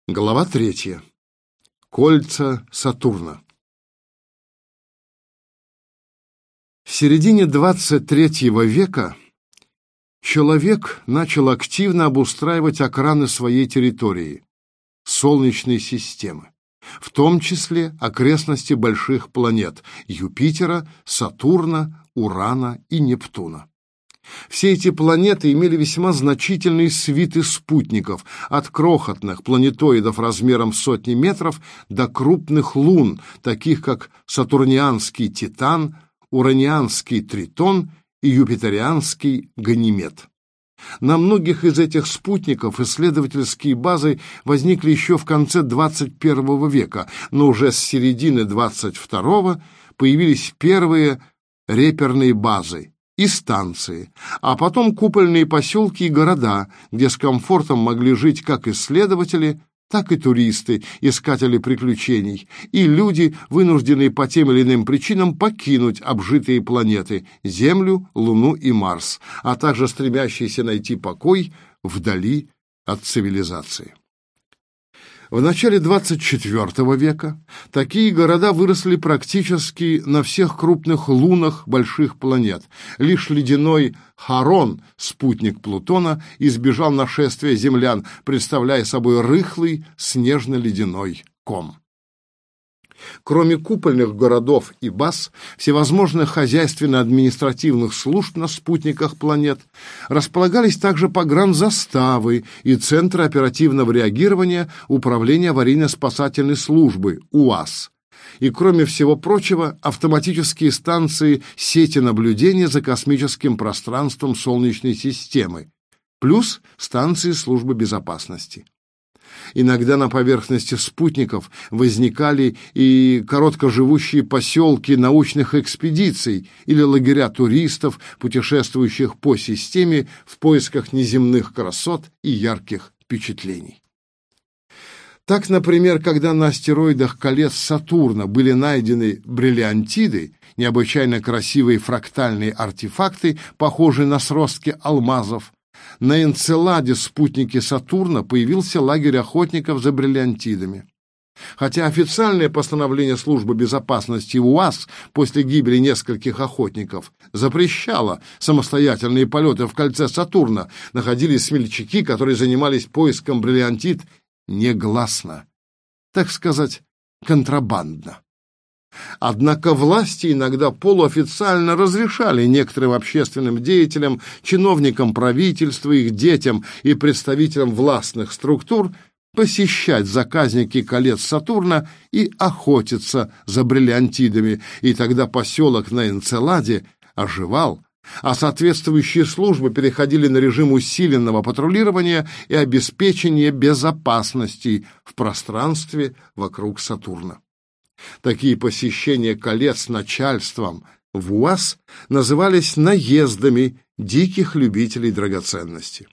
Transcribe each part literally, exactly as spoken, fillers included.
Глава третья. Кольца Сатурна. В середине двадцать третьего века человек начал активно обустраивать окраины своей территории, Солнечной системы, в том числе окрестности больших планет Юпитера, Сатурна, Урана и Нептуна. Все эти планеты имели весьма значительные свиты спутников, от крохотных планетоидов размером в сотни метров до крупных лун, таких как сатурнианский Титан, уранианский Тритон и юпитерианский Ганимед. На многих из этих спутников исследовательские базы возникли еще в конце двадцать первого века, но уже с середины двадцать второго появились первые реперные базы и станции, а потом купольные поселки и города, где с комфортом могли жить как исследователи, так и туристы, искатели приключений, и люди, вынужденные по тем или иным причинам покинуть обжитые планеты — Землю, Луну и Марс, а также стремящиеся найти покой вдали от цивилизации. В начале двадцать четвёртого века такие города выросли практически на всех крупных лунах больших планет. Лишь ледяной Харон, спутник Плутона, избежал нашествия землян, представляя собой рыхлый снежно-ледяной ком. Кроме купольных городов и баз, всевозможных хозяйственно-административных служб на спутниках планет располагались также погранзаставы и центры оперативного реагирования Управления аварийно-спасательной службы УАС. И, кроме всего прочего, автоматические станции сети наблюдения за космическим пространством Солнечной системы, плюс станции службы безопасности. Иногда на поверхности спутников возникали и короткоживущие поселки научных экспедиций или лагеря туристов, путешествующих по системе в поисках неземных красот и ярких впечатлений. Так, например, когда на астероидах колец Сатурна были найдены бриллиантиды, необычайно красивые фрактальные артефакты, похожие на сростки алмазов, на Энцеладе, спутнике Сатурна, появился лагерь охотников за бриллиантидами. Хотя официальное постановление службы безопасности УАС после гибели нескольких охотников запрещало самостоятельные полеты в кольце Сатурна, находились смельчаки, которые занимались поиском бриллиантид негласно, так сказать, контрабандно. Однако власти иногда полуофициально разрешали некоторым общественным деятелям, чиновникам правительства, их детям и представителям властных структур посещать заказники колец Сатурна и охотиться за бриллиантидами, и тогда поселок на Энцеладе оживал, а соответствующие службы переходили на режим усиленного патрулирования и обеспечения безопасности в пространстве вокруг Сатурна. Такие посещения колец начальством в УАС назывались наездами диких любителей драгоценностей.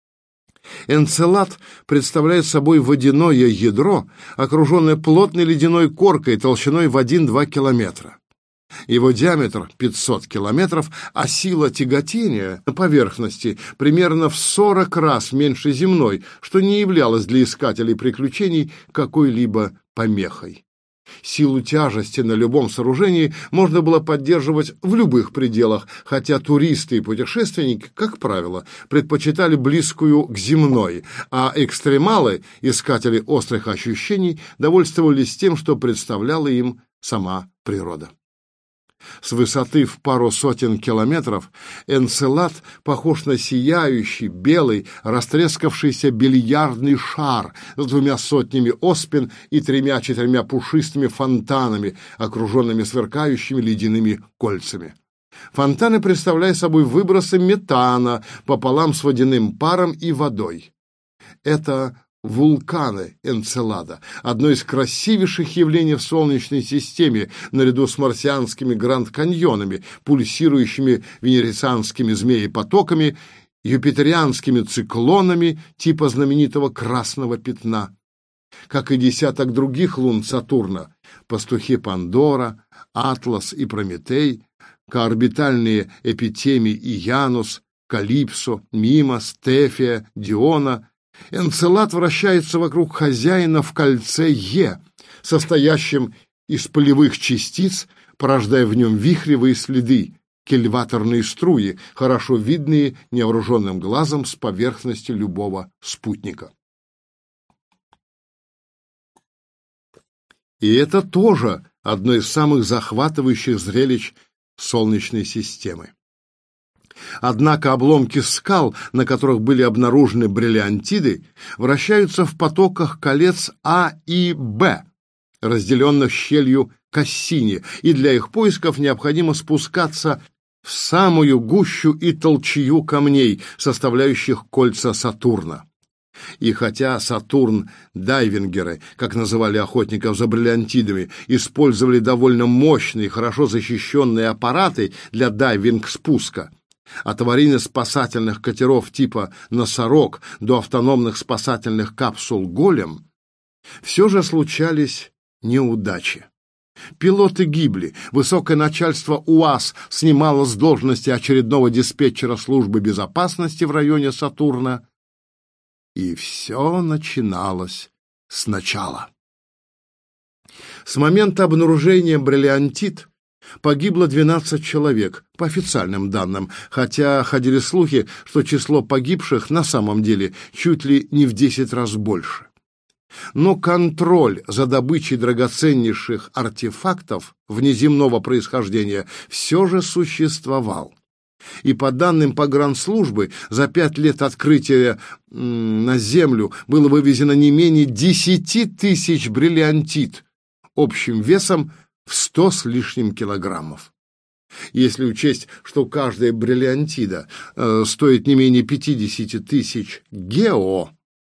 Энцелад представляет собой водяное ядро, окруженное плотной ледяной коркой толщиной в один-два километра. Его диаметр пятьсот километров, а сила тяготения на поверхности примерно в сорок раз меньше земной, что не являлось для искателей приключений какой-либо помехой. Силу тяжести на любом сооружении можно было поддерживать в любых пределах, хотя туристы и путешественники, как правило, предпочитали близкую к земной, а экстремалы, искатели острых ощущений, довольствовались тем, что представляла им сама природа. С высоты в пару сотен километров Энцелад похож на сияющий, белый, растрескавшийся бильярдный шар с двумя сотнями оспин и тремя-четырьмя пушистыми фонтанами, окруженными сверкающими ледяными кольцами. Фонтаны представляют собой выбросы метана пополам с водяным паром и водой. Это вулканы Энцелада, одно из красивейших явлений в Солнечной системе, наряду с марсианскими гранд-каньонами, пульсирующими венецианскими змеепотоками, юпитерианскими циклонами типа знаменитого красного пятна. Как и десяток других лун Сатурна, пастухи Пандора, Атлас и Прометей, коорбитальные Эпитемий и Янус, Калипсо, Мимос, Тефия, Диона, Энцелад вращается вокруг хозяина в кольце Е, состоящем из полевых частиц, порождая в нем вихревые следы, кильваторные струи, хорошо видные невооруженным глазом с поверхности любого спутника. И это тоже одно из самых захватывающих зрелищ Солнечной системы. Однако обломки скал, на которых были обнаружены бриллиантиды, вращаются в потоках колец А и Б, разделенных щелью Кассини, и для их поисков необходимо спускаться в самую гущу и толчью камней, составляющих кольца Сатурна. И хотя Сатурн-дайвингеры, как называли охотников за бриллиантидами, использовали довольно мощные, хорошо защищенные аппараты для дайвинг-спуска, от аварийно-спасательных катеров типа «Носорог» до автономных спасательных капсул «Голем», все же случались неудачи. Пилоты гибли, высокое начальство УАЗ снимало с должности очередного диспетчера службы безопасности в районе Сатурна, и все начиналось сначала. С момента обнаружения бриллиантид погибло двенадцать человек, по официальным данным, хотя ходили слухи, что число погибших на самом деле чуть ли не в десять раз больше. Но контроль за добычей драгоценнейших артефактов внеземного происхождения все же существовал. И по данным погранслужбы, за пять лет открытия м, на Землю было вывезено не менее десяти тысяч бриллиантид общим весом в сто с лишним килограммов. Если учесть, что каждая бриллиантида э, стоит не менее пятидесяти тысяч гео,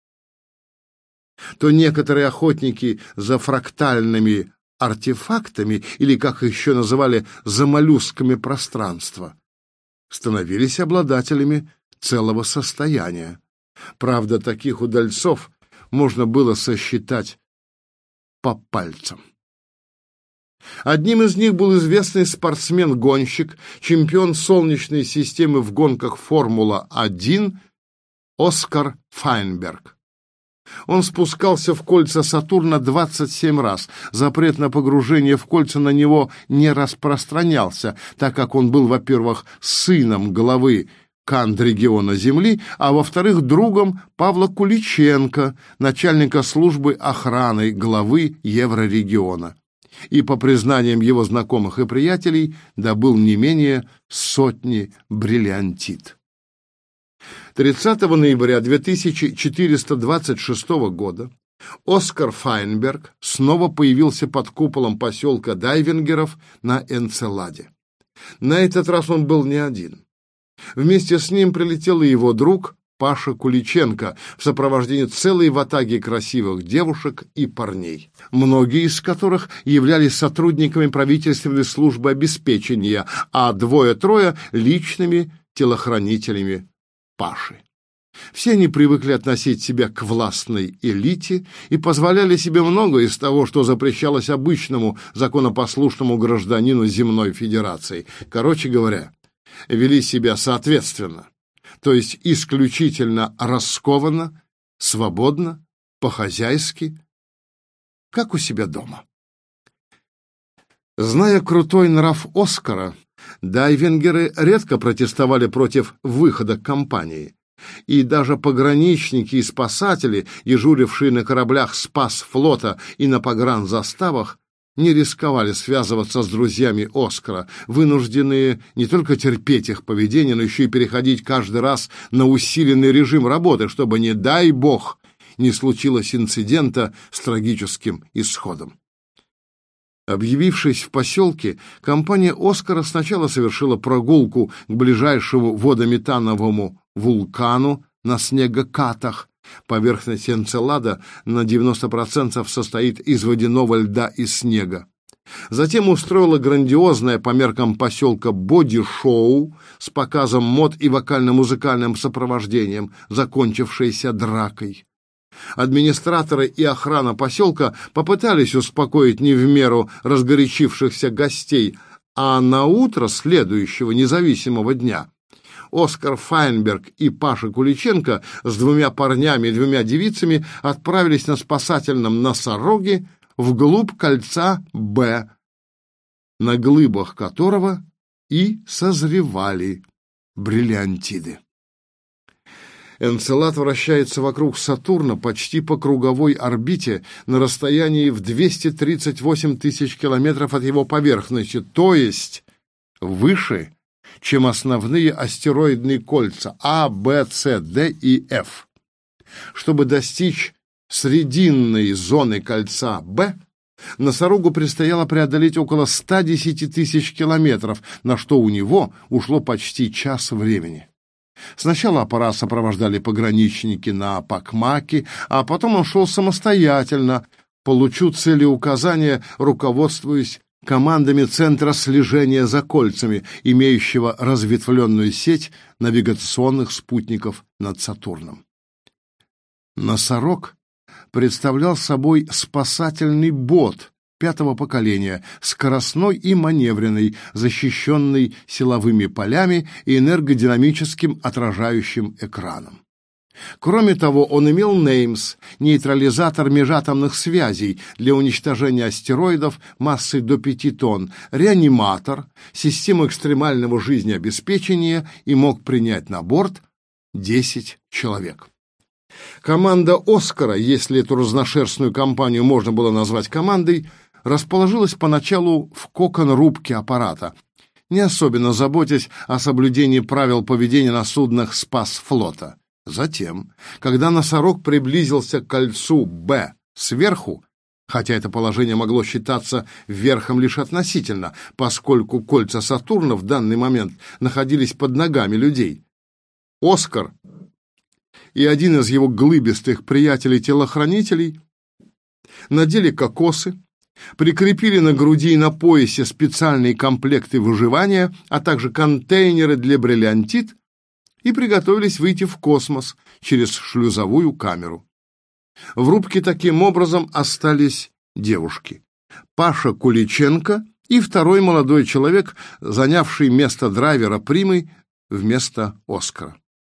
то некоторые охотники за фрактальными артефактами, или, как их еще называли, за моллюсками пространства, становились обладателями целого состояния. Правда, таких удальцов можно было сосчитать по пальцам. Одним из них был известный спортсмен-гонщик, чемпион Солнечной системы в гонках Формула один Оскар Файнберг. Он спускался в кольца Сатурна двадцать семь раз. Запрет на погружение в кольца на него не распространялся, так как он был, во-первых, сыном главы Кандрегиона Земли, а во-вторых, другом Павла Куличенко, начальника службы охраны главы Еврорегиона. И, по признаниям его знакомых и приятелей, добыл не менее сотни бриллиантид. тридцатого ноября две тысячи четыреста двадцать шестого года Оскар Файнберг снова появился под куполом поселка дайвингеров на Энцеладе. На этот раз он был не один. Вместе с ним прилетел и его друг Паша Куличенко в сопровождении целой ватаги красивых девушек и парней, многие из которых являлись сотрудниками правительственной службы обеспечения, а двое-трое — личными телохранителями Паши. Все они привыкли относить себя к властной элите и позволяли себе многое из того, что запрещалось обычному законопослушному гражданину Земной Федерации. Короче говоря, вели себя соответственно, то есть исключительно раскованно, свободно, по-хозяйски, как у себя дома. Зная крутой нрав Оскара, дайвингеры редко протестовали против выхода компании, и даже пограничники и спасатели, дежурившие на кораблях Спасфлота и на погранзаставах, не рисковали связываться с друзьями Оскара, вынужденные не только терпеть их поведение, но еще и переходить каждый раз на усиленный режим работы, чтобы, не дай бог, не случилось инцидента с трагическим исходом. Объявившись в поселке, компания Оскара сначала совершила прогулку к ближайшему водометановому вулкану на снегокатах. Поверхность Энцелада на девяносто процентов состоит из водяного льда и снега. Затем устроила грандиозное по меркам поселка боди-шоу с показом мод и вокально-музыкальным сопровождением, закончившееся дракой. Администраторы и охрана поселка попытались успокоить не в меру разгорячившихся гостей, а на утро следующего независимого дня Оскар Файнберг и Паша Куличенко с двумя парнями и двумя девицами отправились на спасательном носороге вглубь кольца Б, на глыбах которого и созревали бриллиантиды. Энцелад вращается вокруг Сатурна почти по круговой орбите на расстоянии в двести тридцать восемь тысяч километров от его поверхности, то есть выше, чем основные астероидные кольца А, Б, С, Д и Ф. Чтобы достичь срединной зоны кольца Б, носорогу предстояло преодолеть около ста десяти тысяч километров, на что у него ушло почти час времени. Сначала аппарат сопровождали пограничники на Пакмаке, а потом он шел самостоятельно, получу целеуказания, руководствуясь командами Центра слежения за кольцами, имеющего разветвленную сеть навигационных спутников над Сатурном. Носорог представлял собой спасательный бот пятого поколения, скоростной и маневренный, защищенный силовыми полями и энергодинамическим отражающим экраном. Кроме того, он имел неймс, нейтрализатор межатомных связей для уничтожения астероидов массой до пяти тонн, реаниматор, систему экстремального жизнеобеспечения и мог принять на борт десять человек. Команда «Оскара», если эту разношерстную компанию можно было назвать командой, расположилась поначалу в кокон-рубке аппарата, не особенно заботясь о соблюдении правил поведения на суднах Спасфлота. Затем, когда носорог приблизился к кольцу Б сверху, хотя это положение могло считаться верхом лишь относительно, поскольку кольца Сатурна в данный момент находились под ногами людей, Оскар и один из его глыбистых приятелей-телохранителей надели кокосы, прикрепили на груди и на поясе специальные комплекты выживания, а также контейнеры для бриллиантид и приготовились выйти в космос через шлюзовую камеру. В рубке таким образом остались девушки: Паша Куличенко и второй молодой человек, занявший место драйвера Примы вместо Оскара.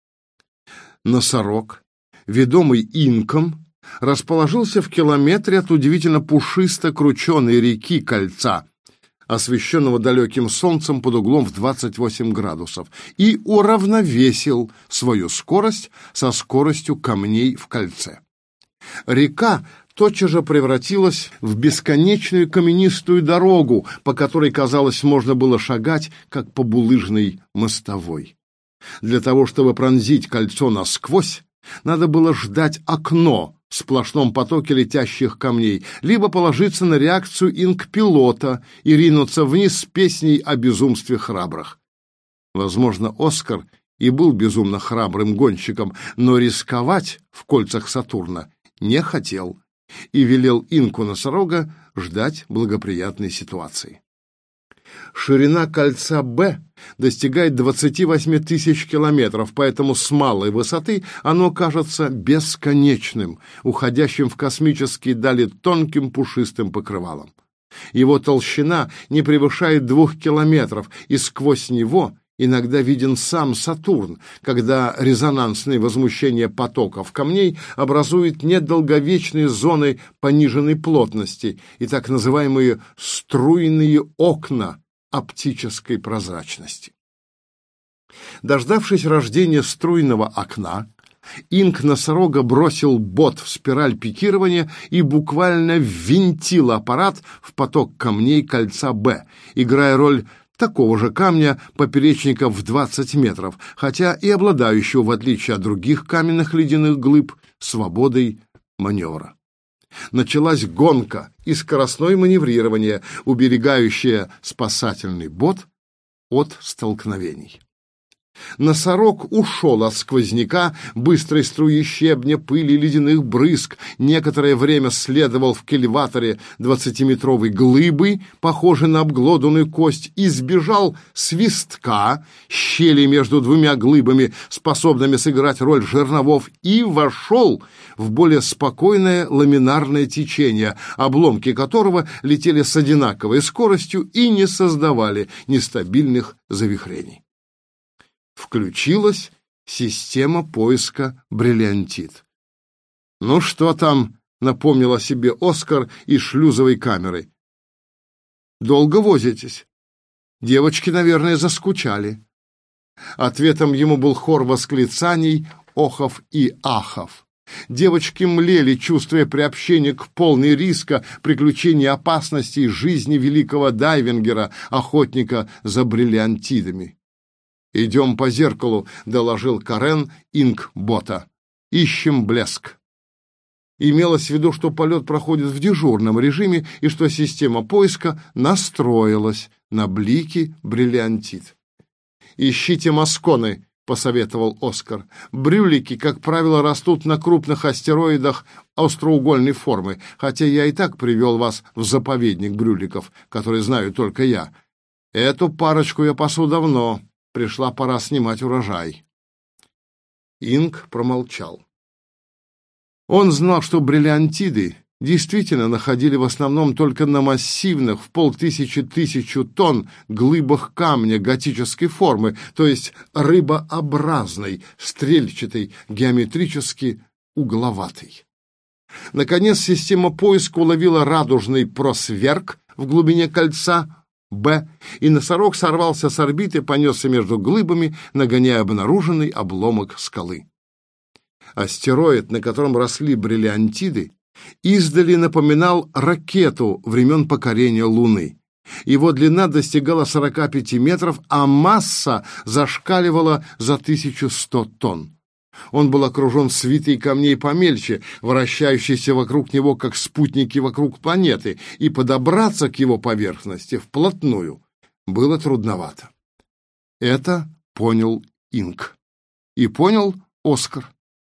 Носорог, ведомый инком, расположился в километре от удивительно пушисто-крученой реки Кольца, освещенного далеким солнцем под углом в двадцать восемь градусов, и уравновесил свою скорость со скоростью камней в кольце. Река тотчас же превратилась в бесконечную каменистую дорогу, по которой, казалось, можно было шагать, как по булыжной мостовой. Для того, чтобы пронзить кольцо насквозь, надо было ждать окно в сплошном потоке летящих камней, либо положиться на реакцию инк-пилота и ринуться вниз с песней о безумстве храбрых. Возможно, Оскар и был безумно храбрым гонщиком, но рисковать в кольцах Сатурна не хотел и велел инку носорога ждать благоприятной ситуации. Ширина кольца Б достигает двадцати восьми тысяч километров, поэтому с малой высоты оно кажется бесконечным, уходящим в космические дали тонким пушистым покрывалом. Его толщина не превышает двух километров, и сквозь него иногда виден сам Сатурн, когда резонансные возмущения потоков камней образуют недолговечные зоны пониженной плотности и так называемые струйные окна оптической прозрачности. Дождавшись рождения струйного окна, инк носорога бросил бот в спираль пикирования и буквально ввинтил аппарат в поток камней кольца Б, играя роль такого же камня поперечника в двадцать метров, хотя и обладающего, в отличие от других каменных ледяных глыб, свободой маневра. Началась гонка и скоростное маневрирование, уберегающее спасательный бот от столкновений. Носорог ушел от сквозняка, быстрой струи щебня, пыли, ледяных брызг, некоторое время следовал в кильваторе двадцатиметровой глыбы, похожей на обглоданную кость, и сбежал свистка, щели между двумя глыбами, способными сыграть роль жерновов, и вошел в более спокойное ламинарное течение, обломки которого летели с одинаковой скоростью и не создавали нестабильных завихрений. В Включилась система поиска бриллиантит. «Ну что там?» — напомнил о себе Оскар из шлюзовой камеры. «Долго возитесь? Девочки, наверное, заскучали». Ответом ему был хор восклицаний, охов и ахов. Девочки млели, чувствуя приобщение к полной риска, приключений, опасностей жизни великого дайвингера, охотника за бриллиантидами. «Идем по зеркалу», — доложил Карен Инкбота. «Ищем блеск». Имелось в виду, что полет проходит в дежурном режиме и что система поиска настроилась на блики бриллиантит. «Ищите масконы», — посоветовал Оскар. «Брюлики, как правило, растут на крупных астероидах остроугольной формы, хотя я и так привел вас в заповедник брюликов, который знаю только я. Эту парочку я пасу давно. Пришла пора снимать урожай». Инк промолчал. Он знал, что бриллиантиды действительно находили в основном только на массивных в полтысячи-тысячу тонн глыбах камня готической формы, то есть рыбообразной, стрельчатой, геометрически угловатой. Наконец, система поиска уловила радужный просверк в глубине кольца Б, и носорог сорвался с орбиты, понесся между глыбами, нагоняя обнаруженный обломок скалы. Астероид, на котором росли бриллиантиды, издали напоминал ракету времен покорения Луны. Его длина достигала сорока пяти метров, а масса зашкаливала за тысячу сто тонн. Он был окружен свитой камней помельче, вращающейся вокруг него, как спутники вокруг планеты, и подобраться к его поверхности вплотную было трудновато. Это понял Инк. И понял Оскар.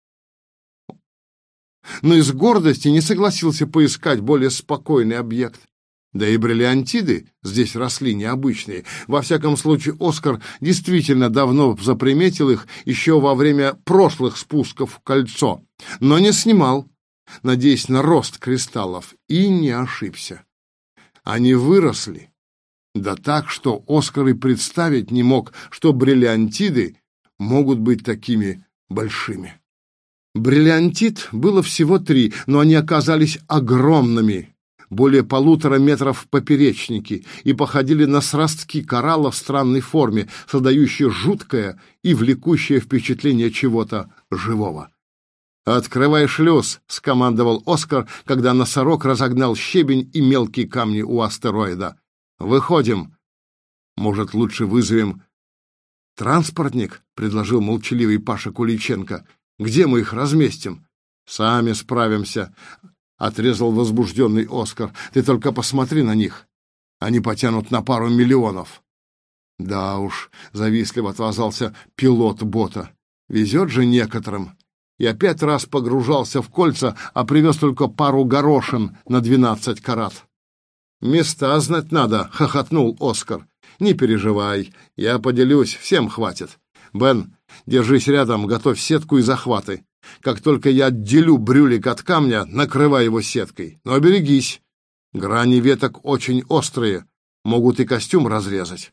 Но из гордости не согласился поискать более спокойный объект. Да и бриллиантиды здесь росли необычные. Во всяком случае, Оскар действительно давно заприметил их еще во время прошлых спусков в кольцо, но не снимал, надеясь на рост кристаллов, и не ошибся. Они выросли, да так, что Оскар и представить не мог, что бриллиантиды могут быть такими большими. Бриллиантит было всего три, но они оказались огромными, более полутора метров в поперечнике, и походили на сростки коралла в странной форме, создающие жуткое и влекущее впечатление чего-то живого. «Открывай шлюз», — скомандовал Оскар, когда носорог разогнал щебень и мелкие камни у астероида. «Выходим». «Может, лучше вызовем транспортник?» — предложил молчаливый Паша Куличенко. «Где мы их разместим?» «Сами справимся», — отрезал возбужденный Оскар. «Ты только посмотри на них. Они потянут на пару миллионов». «Да уж», — завистливо отозвался пилот бота. «Везет же некоторым». И опять раз погружался в кольца, а привез только пару горошин на двенадцать карат. «Места знать надо», — хохотнул Оскар. «Не переживай, я поделюсь, всем хватит. Бен, держись рядом, готовь сетку и захваты. Как только я отделю брюлик от камня, накрывай его сеткой. Но берегись, грани веток очень острые, могут и костюм разрезать».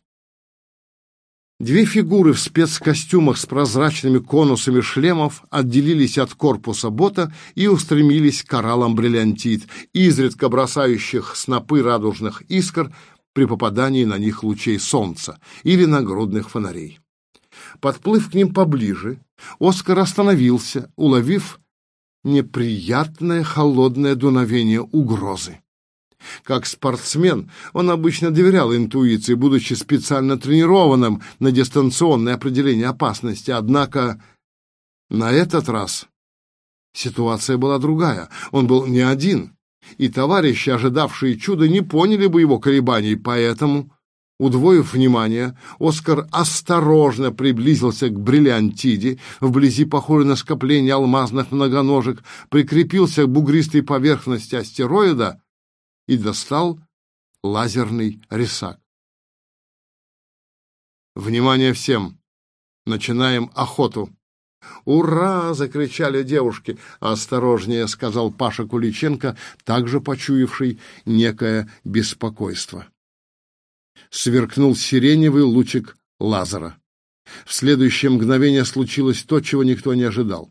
Две фигуры в спецкостюмах с прозрачными конусами шлемов отделились от корпуса бота и устремились к кораллам бриллиантит, изредка бросающих снопы радужных искр при попадании на них лучей солнца или нагрудных фонарей. Подплыв к ним поближе, Оскар остановился, уловив неприятное холодное дуновение угрозы. Как спортсмен он обычно доверял интуиции, будучи специально тренированным на дистанционное определение опасности. Однако на этот раз ситуация была другая. Он был не один, и товарищи, ожидавшие чуда, не поняли бы его колебаний, поэтому, удвоив внимание, Оскар осторожно приблизился к бриллиантиде, вблизи похожей на скопление алмазных многоножек, прикрепился к бугристой поверхности астероида и достал лазерный резак. «Внимание всем! Начинаем охоту!» «Ура!» — закричали девушки. «Осторожнее!» — сказал Паша Куличенко, также почуявший некое беспокойство. Сверкнул сиреневый лучик лазера. В следующее мгновение случилось то, чего никто не ожидал.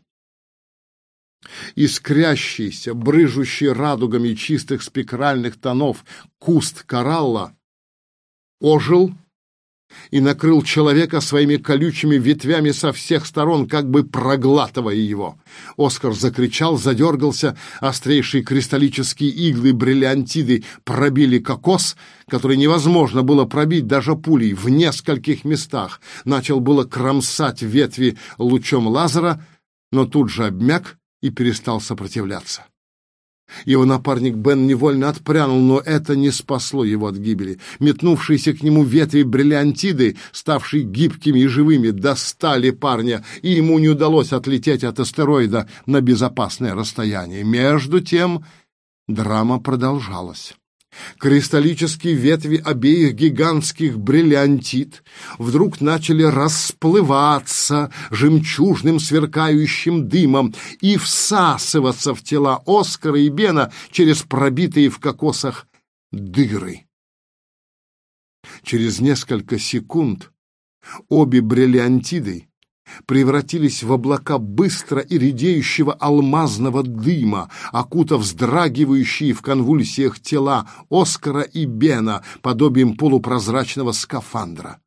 Искрящийся, брыжущий радугами чистых спектральных тонов куст коралла ожил и накрыл человека своими колючими ветвями со всех сторон, как бы проглатывая его. Оскар закричал, задергался, острейшие кристаллические иглы бриллиантиды пробили кокос, который невозможно было пробить даже пулей в нескольких местах. Начал было кромсать ветви лучом лазера, но тут же обмяк и перестал сопротивляться. Его напарник Бен невольно отпрянул, но это не спасло его от гибели. Метнувшиеся к нему ветви бриллиантиды, ставшие гибкими и живыми, достали парня, и ему не удалось отлететь от астероида на безопасное расстояние. Между тем драма продолжалась. Кристаллические ветви обеих гигантских бриллиантид вдруг начали расплываться жемчужным сверкающим дымом и всасываться в тела Оскара и Бена через пробитые в кокосах дыры. Через несколько секунд обе бриллиантиды превратились в облака быстро и редеющего алмазного дыма, окутав вздрагивающие в конвульсиях тела Оскара и Бена подобием полупрозрачного скафандра.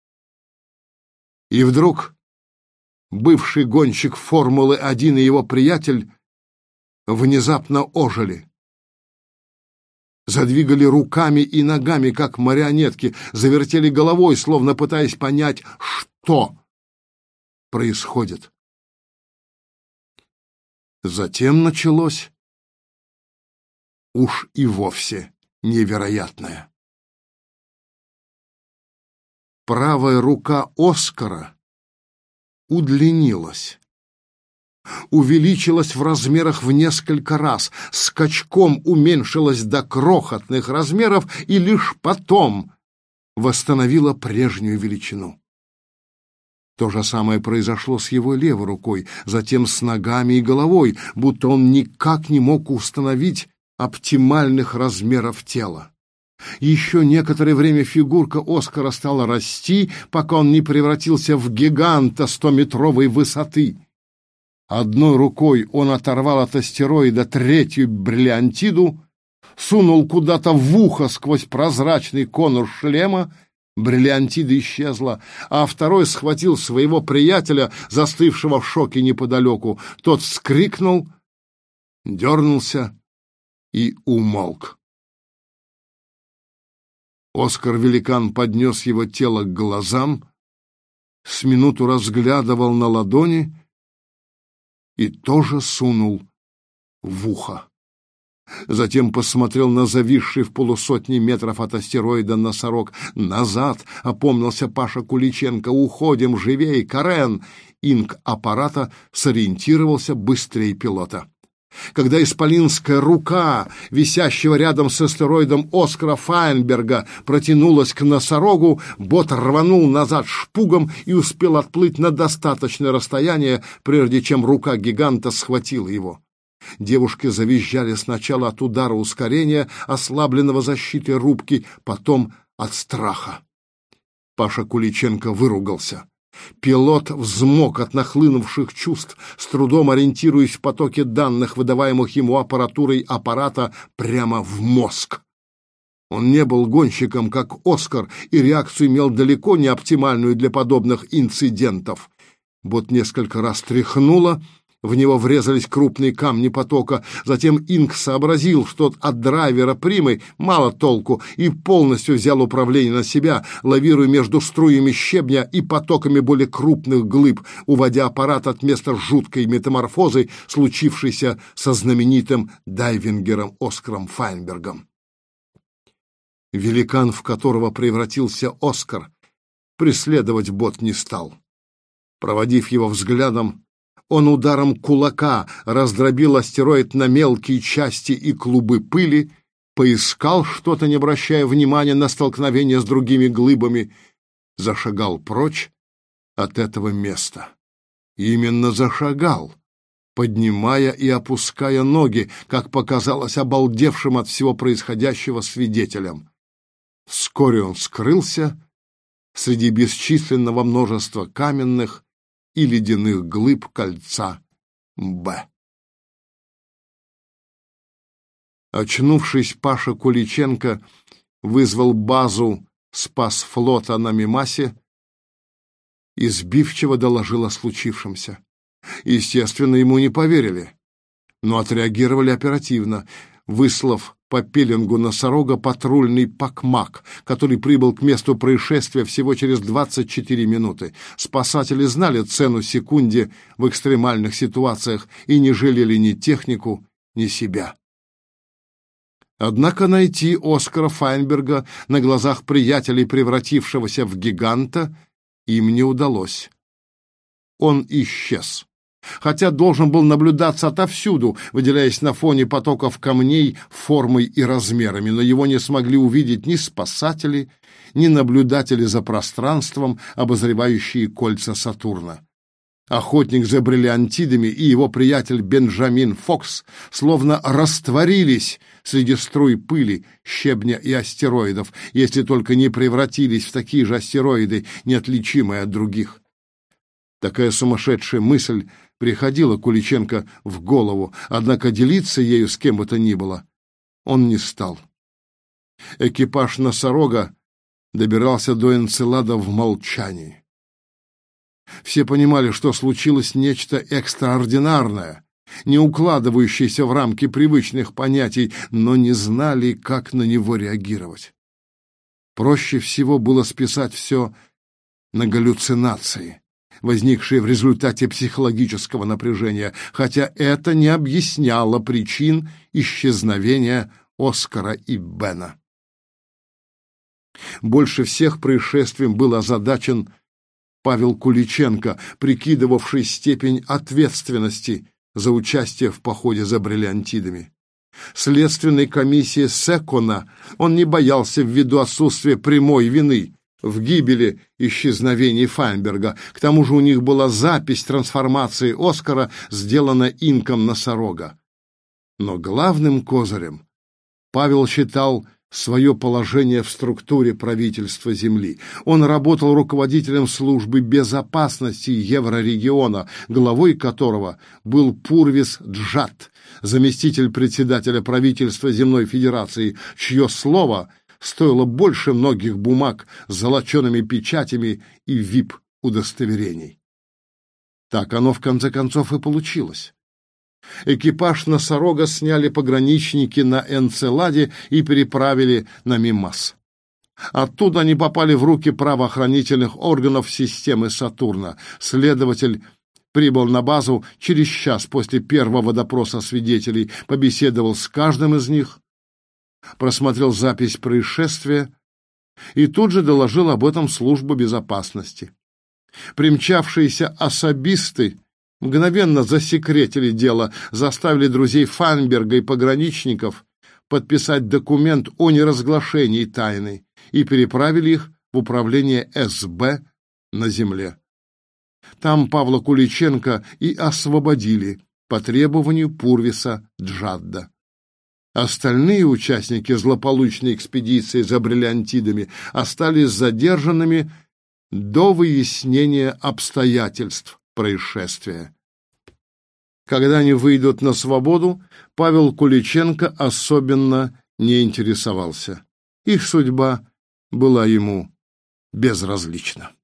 И вдруг бывший гонщик Формулы один и его приятель внезапно ожили. Задвигали руками и ногами, как марионетки, завертели головой, словно пытаясь понять, что происходит. Затем началось уж и вовсе невероятное. Правая рука Оскара удлинилась, увеличилась в размерах в несколько раз, скачком уменьшилась до крохотных размеров и лишь потом восстановила прежнюю величину. То же самое произошло с его левой рукой, затем с ногами и головой, будто он никак не мог установить оптимальных размеров тела. Еще некоторое время фигурка Оскара стала расти, пока он не превратился в гиганта стометровой высоты. Одной рукой он оторвал от астероида третью бриллиантиду, сунул куда-то в ухо сквозь прозрачный конус шлема, бриллиантида исчезла, а второй схватил своего приятеля, застывшего в шоке неподалеку. Тот вскрикнул, дернулся и умолк. Оскар-великан поднес его тело к глазам, с минуту разглядывал на ладони и тоже сунул в ухо. Затем посмотрел на зависший в полусотни метров от астероида носорог. «Назад!» — опомнился Паша Куличенко. «Уходим! Живей! Карен!» Инк аппарата сориентировался быстрее пилота. Когда исполинская рука, висящего рядом с астероидом Оскара Файнберга, протянулась к носорогу, бот рванул назад шпугом и успел отплыть на достаточное расстояние, прежде чем рука гиганта схватила его. Девушки завизжали сначала от удара ускорения, ослабленного защитой рубки, потом от страха. Паша Куличенко выругался. Пилот взмок от нахлынувших чувств, с трудом ориентируясь в потоке данных, выдаваемых ему аппаратурой аппарата, прямо в мозг. Он не был гонщиком, как Оскар, и реакцию имел далеко не оптимальную для подобных инцидентов. Бот несколько раз тряхнуло, в него врезались крупные камни потока. Затем Инк сообразил, что от драйвера Примы мало толку, и полностью взял управление на себя, лавируя между струями щебня и потоками более крупных глыб, уводя аппарат от места жуткой метаморфозы, случившейся со знаменитым дайвингером Оскаром Файнбергом. Великан, в которого превратился Оскар, преследовать бот не стал. Проводив его взглядом, он ударом кулака раздробил астероид на мелкие части и клубы пыли, поискал что-то, не обращая внимания на столкновение с другими глыбами, зашагал прочь от этого места. Именно зашагал, поднимая и опуская ноги, как показалось обалдевшим от всего происходящего свидетелям. Вскоре он скрылся среди бесчисленного множества каменных и ледяных глыб кольца Б. Очнувшись, Паша Куличенко вызвал базу Спасфлота на Мимасе и сбивчиво доложил о случившемся. Естественно, ему не поверили, но отреагировали оперативно, выслав по пеленгу носорога патрульный «Пакмак», который прибыл к месту происшествия всего через двадцать четыре минуты. Спасатели знали цену секунде в экстремальных ситуациях и не жалели ни технику, ни себя. Однако найти Оскара Файнберга на глазах приятелей, превратившегося в гиганта, им не удалось. Он исчез, хотя должен был наблюдаться отовсюду, выделяясь на фоне потоков камней формой и размерами, но его не смогли увидеть ни спасатели, ни наблюдатели за пространством, обозревающие кольца Сатурна. Охотник за бриллиантидами и его приятель Бенджамин Фокс словно растворились среди струй пыли, щебня и астероидов, если только не превратились в такие же астероиды, неотличимые от других. Такая сумасшедшая мысль приходила Куличенко в голову, однако делиться ею с кем бы то ни было он не стал. Экипаж носорога добирался до Энцелада в молчании. Все понимали, что случилось нечто экстраординарное, не укладывающееся в рамки привычных понятий, но не знали, как на него реагировать. Проще всего было списать все на галлюцинации, возникшие в результате психологического напряжения, хотя это не объясняло причин исчезновения Оскара и Бена. Больше всех происшествием был озадачен Павел Куличенко, прикидывавший степень ответственности за участие в походе за бриллиантидами. Следственной комиссии Секона он не боялся ввиду отсутствия прямой вины в гибели исчезновений Файнберга. К тому же у них была запись трансформации Оскара, сделана инком носорога. Но главным козырем Павел считал свое положение в структуре правительства Земли. Он работал руководителем службы безопасности Еврорегиона, главой которого был Пурвис Джат, заместитель председателя правительства Земной Федерации, чье слово стоило больше многих бумаг с золочеными печатями и вип-удостоверений. Так оно в конце концов и получилось. Экипаж носорога сняли пограничники на Энцеладе и переправили на Мимас. Оттуда они попали в руки правоохранительных органов системы Сатурна. Следователь прибыл на базу через час после первого допроса свидетелей, побеседовал с каждым из них, просмотрел запись происшествия и тут же доложил об этом службу безопасности. Примчавшиеся особисты мгновенно засекретили дело, заставили друзей Файнберга и пограничников подписать документ о неразглашении тайны и переправили их в управление эс бэ на Земле. Там Павла Куличенко и освободили по требованию Пурвиса Джадда. Остальные участники злополучной экспедиции за бриллиантидами остались задержанными до выяснения обстоятельств происшествия. Когда они выйдут на свободу, Павел Куличенко особенно не интересовался. Их судьба была ему безразлична.